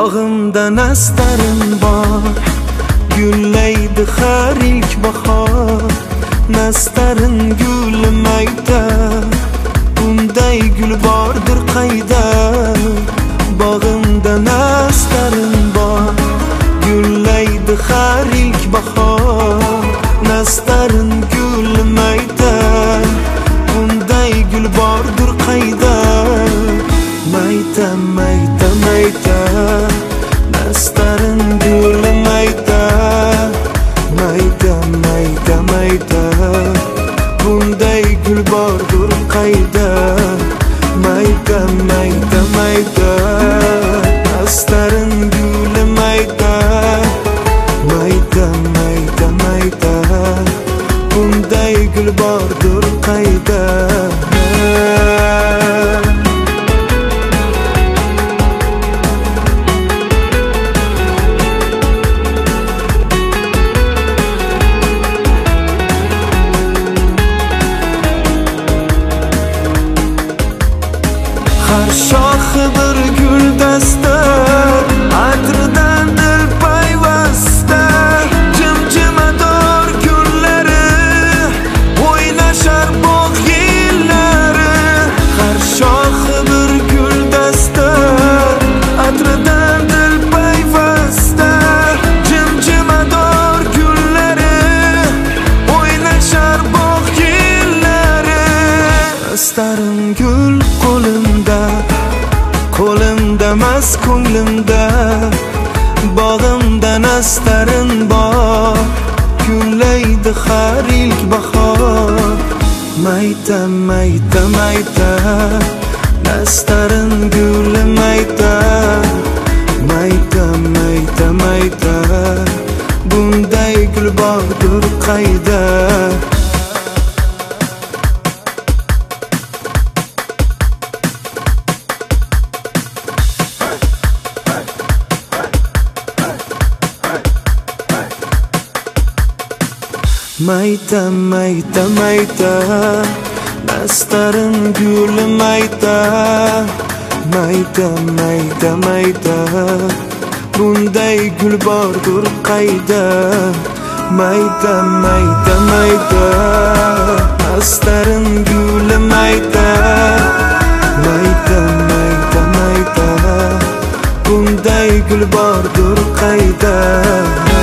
Bağımda nastarin bor, gullaydi har ilk bahor. Nastarin gulmayda, bunday gul bordir qayda. Bağımda nastarin bor, gullaydi har ilk bahor. Nastarin gulmayda, bunday gul bordir qayda. Mayda mayda mayda, nastarin gulmayda. Mayda mayda mayda, bunday gul bordir qayda. Mayda mayda mayda, nastarin gulmayda. Mayda mayda mayda, bunday gul bordir qayda. Har shoxi bir guldasta, atridan dil payvasta. Jimjimador kunlari, o'ynashar bog' yillari. Har shoxi bir guldasta, atridan dil payvasta. Jimjimador kunlari, o'ynashar bog' yillari. Nastarin gul qo'limda, qo'limda emas ko'nglimda. Bog'imda nastarin bor, gullaydi har ilk bahor. Mayda mayda mayda, nastarin gulmayda. Mayda mayda mayda, bunday gul bordir qayda. Mayda mayda mayda, nastarin gulmayda. Mayda mayda mayda, bunday gul bordir qayda. Mayda mayda mayda, nastarin gulmayda. Mayda mayda mayda, bunday gul bordir qayda.